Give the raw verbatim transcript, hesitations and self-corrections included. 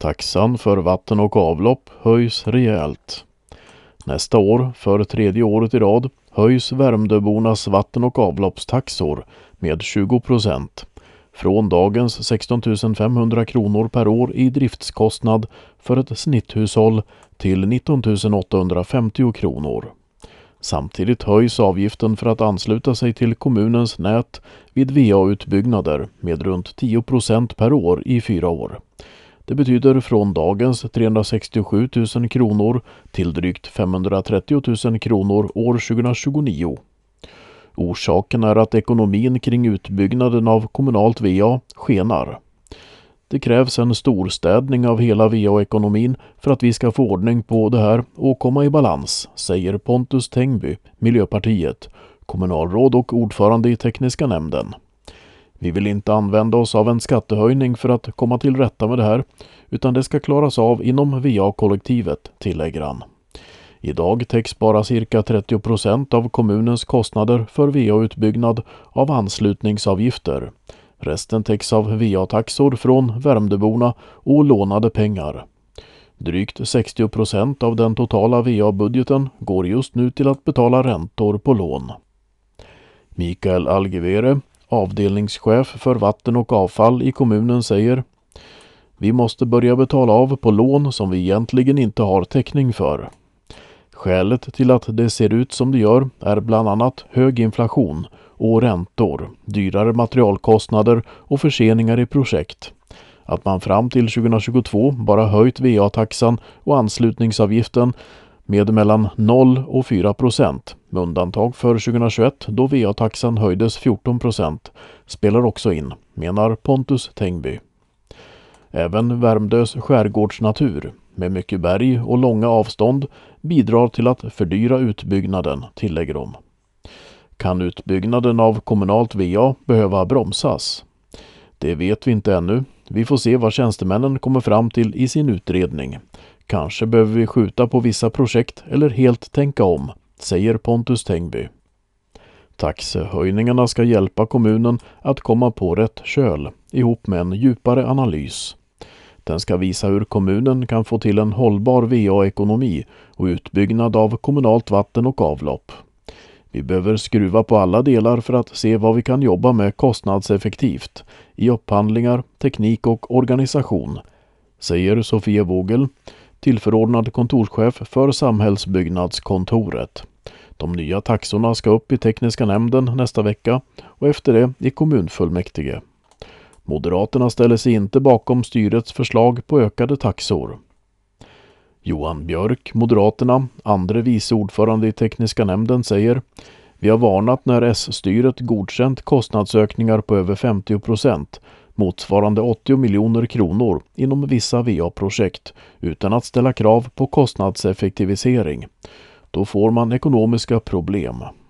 Taxan för vatten och avlopp höjs rejält. Nästa år, för tredje året i rad, höjs Värmdöbornas vatten- och avloppstaxor med tjugo procent. Från dagens sexton tusen femhundra kronor per år i driftskostnad för ett snitthushåll till nitton tusen åttahundrafemtio kronor. Samtidigt höjs avgiften för att ansluta sig till kommunens nät vid V A-utbyggnader med runt tio procent per år i fyra år. Det betyder från dagens trehundrasextiosju tusen kronor till drygt femhundratrettio tusen kronor år tjugohundratjugonio. Orsaken är att ekonomin kring utbyggnaden av kommunalt V A skenar. Det krävs en storstädning av hela V A-ekonomin för att vi ska få ordning på det här och komma i balans, säger Pontus Tengby, Miljöpartiet, kommunalråd och ordförande i tekniska nämnden. Vi vill inte använda oss av en skattehöjning för att komma till rätta med det här, utan det ska klaras av inom V A-kollektivet, tillägger han. Idag täcks bara cirka trettio procent av kommunens kostnader för V A-utbyggnad av anslutningsavgifter. Resten täcks av V A-taxor från Värmdöborna och lånade pengar. Drygt sextio procent av den totala V A-budgeten går just nu till att betala räntor på lån. Mikael Algevere, avdelningschef för vatten och avfall i kommunen, säger: Vi måste börja betala av på lån som vi egentligen inte har täckning för. Skälet till att det ser ut som det gör är bland annat hög inflation och räntor, dyrare materialkostnader och förseningar i projekt. Att man fram till tjugohundratjugotvå bara höjt V A-taxan och anslutningsavgiften med mellan noll och fyra procent, med undantag för tjugohundratjugoett då V A-taxan höjdes fjorton procent, spelar också in, menar Pontus Tengby. Även Värmdös skärgårdsnatur, med mycket berg och långa avstånd, bidrar till att fördyra utbyggnaden, tillägger de. Kan utbyggnaden av kommunalt V A behöva bromsas? Det vet vi inte ännu. Vi får se vad tjänstemännen kommer fram till i sin utredning. Kanske behöver vi skjuta på vissa projekt eller helt tänka om, säger Pontus Tengby. Taxehöjningarna ska hjälpa kommunen att komma på rätt köl ihop med en djupare analys. Den ska visa hur kommunen kan få till en hållbar V A-ekonomi och utbyggnad av kommunalt vatten och avlopp. Vi behöver skruva på alla delar för att se vad vi kan jobba med kostnadseffektivt i upphandlingar, teknik och organisation, säger Sofia Vogel, tillförordnad kontorschef för Samhällsbyggnadskontoret. De nya taxorna ska upp i tekniska nämnden nästa vecka och efter det i kommunfullmäktige. Moderaterna ställer sig inte bakom styrets förslag på ökade taxor. Johan Björk, Moderaterna, andre vice ordförande i tekniska nämnden, säger: Vi har varnat när S-styret godkänt kostnadsökningar på över femtio procent, motsvarande åttio miljoner kronor inom vissa V A-projekt, utan att ställa krav på kostnadseffektivisering. Då får man ekonomiska problem.